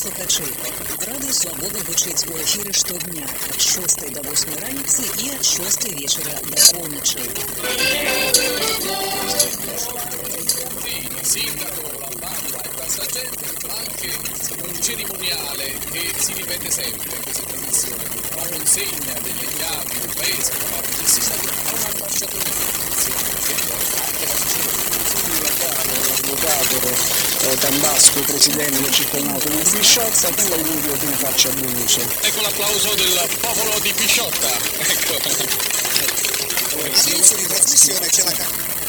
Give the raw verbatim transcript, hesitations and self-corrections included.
слухачі. Радіо Свобода гучить у ефірі щодня від шостої до восьмої ранниці і від шостої вечора до полночі. Sindaco, la banda, il passagente, ma anche un cerimoniale che si ripete sempre in questa trasmissione. La consegna delle chiavi del paese da parte del sindaco a un ambasciatore della nazione che riporta anche la Sicilia. L'avvocato Tambasco, presidente del circondario di Pisciotta, con l'augurio che ne faccia buon uso. Ecco l'applauso del popolo di Pisciotta. Ecco. Il senso di trasmissione ce l'ha.